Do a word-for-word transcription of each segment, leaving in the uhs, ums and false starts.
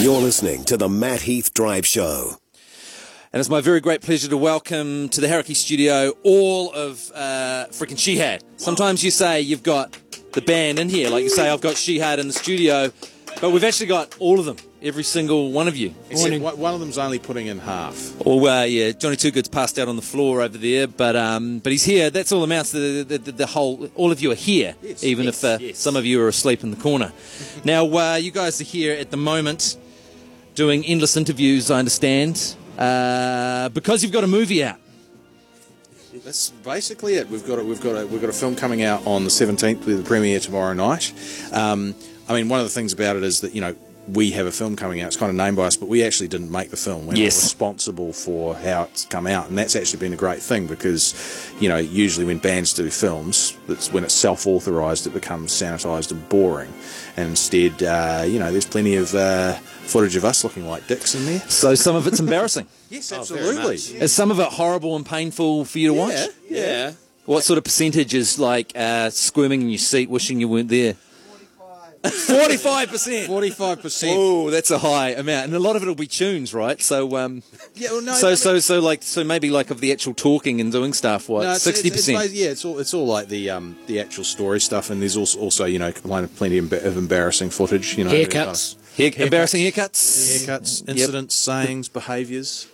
You're listening to the Matt Heath Drive Show. And it's my very great pleasure to welcome to the Hauraki studio all of uh, freaking Shihad. Sometimes you say you've got the band in here, like you say I've got Shihad in the studio, but we've actually got all of them, every single one of you. Except one of them's only putting in half. Oh, uh, yeah, Johnny Toogood's passed out on the floor over there, but um, but he's here. That's all amounts to the, the, the whole, all of you are here, yes, even yes, if uh, yes. some of you are asleep in the corner. Now, uh, you guys are here at the moment doing endless interviews, I understand, uh, because you've got a movie out. That's basically it. We've got a, we've got a, we've got a film coming out on the seventeenth with the premiere tomorrow night. Um, I mean, one of the things about it is that, you know, we have a film coming out. It's kind of named by us, but we actually didn't make the film. We're Yes. not responsible for how it's come out, and that's actually been a great thing because, you know, usually when bands do films, that's when it's self-authorised, it becomes sanitised and boring. And instead, uh, you know, there's plenty of uh, footage of us looking like dicks in there. So some of it's embarrassing. Yes, Oh, absolutely. Is some of it horrible and painful for you to watch? Yeah, yeah. What sort of percentage is like uh, squirming in your seat, wishing you weren't there? Forty-five percent. Forty-five percent. Oh, that's a high amount, and a lot of it will be tunes, right? So, um, Yeah, well, no. so, no, so, so, like, so maybe like of the actual talking and doing stuff. No, What it's- sixty it's- percent? it's- Yeah, it's all it's all like the um the actual story stuff, and there's also also you know plenty of of embarrassing footage. You know, Haircuts. Hair, embarrassing haircuts. haircuts, incidents, sayings, behaviours.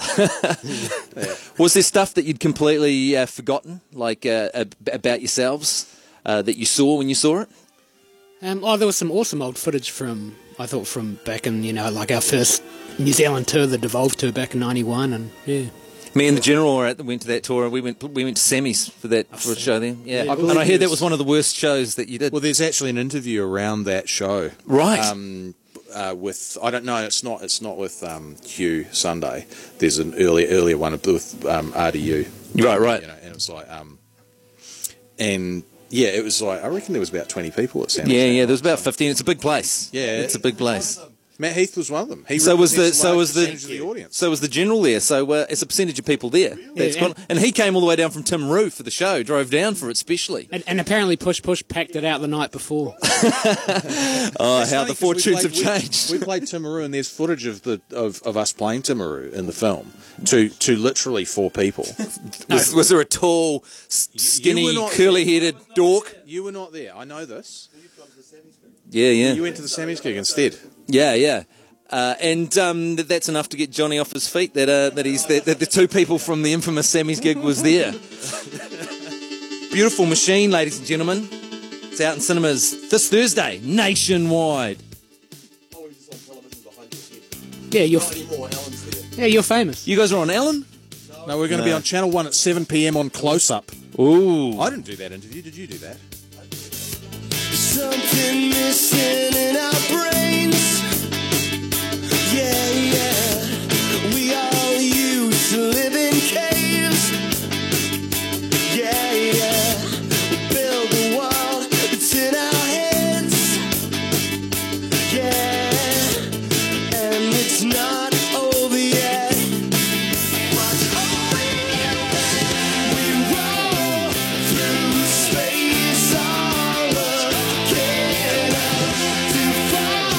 Was there stuff that you'd completely uh, forgotten, like uh, ab- about yourselves, uh, that you saw when you saw it? Um, oh, there was some awesome old footage from, I thought, from back in, you know, like our first New Zealand tour, the Devolve tour back in ninety-one, and yeah. Me and the General were at, went to that tour. We went we went to semis for that for a show then. Yeah, Yeah, I and believe I heard that there's- was one of the worst shows that you did. Well, there's actually an interview around that show. Right. Um, uh, with I don't know. It's not. It's not with um, Hugh Sunday. There's an earlier earlier one with um, R D U. Right, right. You know, and it's like um, and yeah, it was like I reckon there was about twenty people at Sam. Yeah, yeah. There was about fifteen. It's a big place. Yeah. it's a big place. Matt Heath was one of them. He So was the represents a so large was the percentage of the audience. so was the General there. So uh, it's a percentage of people there. That's Yeah, gone- and he came all the way down from Timaru for the show. Drove down for it specially. And, and apparently Push Push packed it out the night before. Oh, how the fortunes have we, changed. We played Timaru, and there's footage of the of, of us playing Timaru in the film to to literally four people. Was, was there a tall, s- skinny, were not- curly-headed dork? You were not there. I know this. Yeah, yeah, You went to the Sammy's gig instead. yeah, yeah. Uh, and um, th- that's enough to get Johnny off his feet. That uh, that he's that, that the two people from the infamous Sammy's gig was there. Beautiful Machine, ladies and gentlemen. It's out in cinemas this Thursday, nationwide. Yeah, you're, yeah, you're famous. You guys are on Ellen? No, we're going to be on Channel One at seven p.m. on Close Up. Ooh. I didn't do that interview. Did you do that? Something missing in our brains. Yeah, yeah. We all used to live in caves. Yeah, yeah. We build a wall that's in our heads. Yeah. And it's not over yet. Watch over you. We roll through space all again. To fall.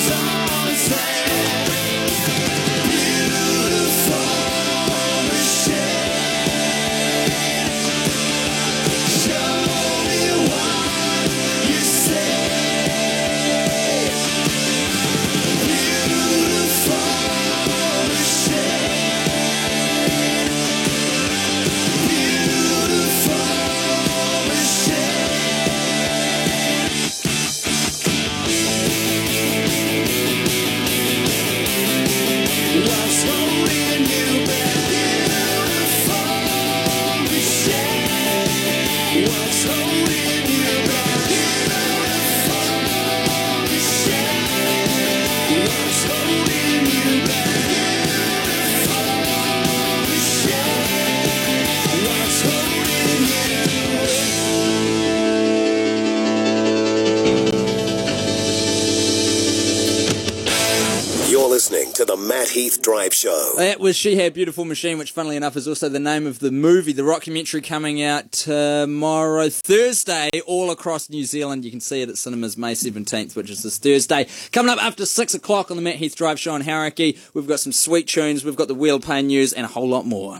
You're listening to the Matt Heath Drive Show. That was She Had Beautiful Machine, which funnily enough is also the name of the movie, the rockumentary, coming out tomorrow, Thursday, all across New Zealand. You can see it at cinemas May seventeenth, which is this Thursday. Coming up after six o'clock on the Matt Heath Drive Show on Hauraki, we've got some sweet tunes, we've got the Wheel of Pain news, and a whole lot more.